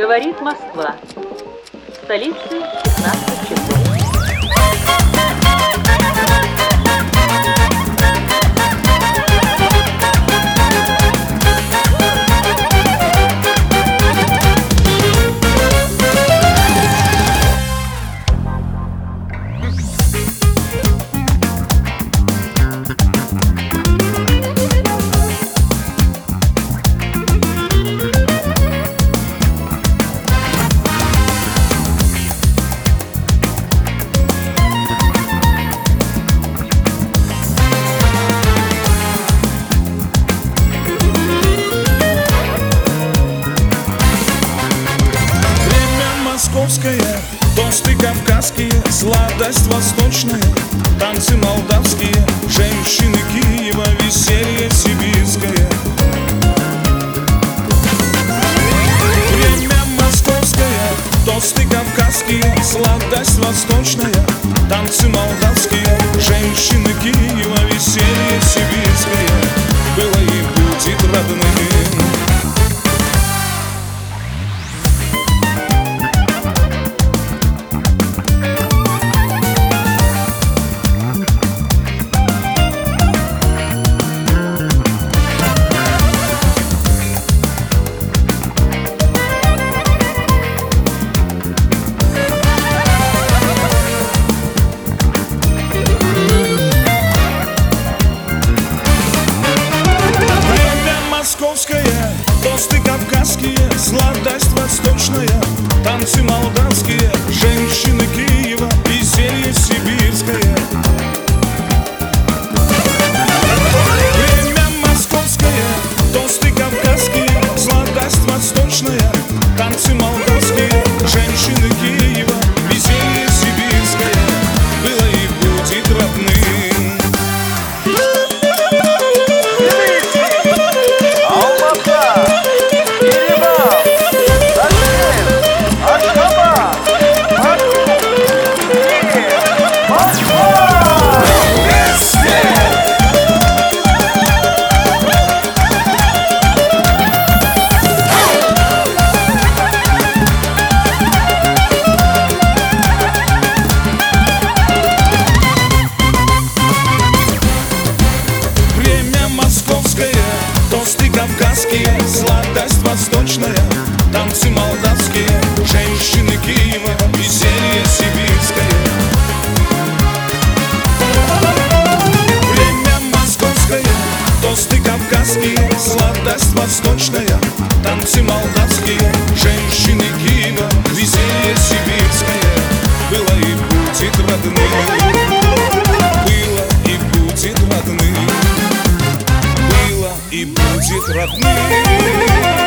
Говорит Москва. В столице 15 часов. Московское, тосты кавказские, сладость восточная, танцы молдавские, женщины Киева, веселье сибирское. Время московское, тосты кавказские, сладость восточная, танцы молдавские, женщины Киева, веселье сибирское. Было и будет родным. Московское, тосты кавказские, сладость восточная, танцы молдавские, женщины Киева, веселье сибирское. Время московское, тосты кавказские, сладость восточная, танцы молдавские, женщины Киева, веселье сибирское. Было и будет родным. Тосты кавказские, сладость восточная, танцы молдавские, женщины Киева, веселье сибирское. Время московское, тосты кавказские, сладость восточная, танцы молдавские, женщины Киева, веселье сибирское. Было и будет родным. Было и будет родным. И будет родным.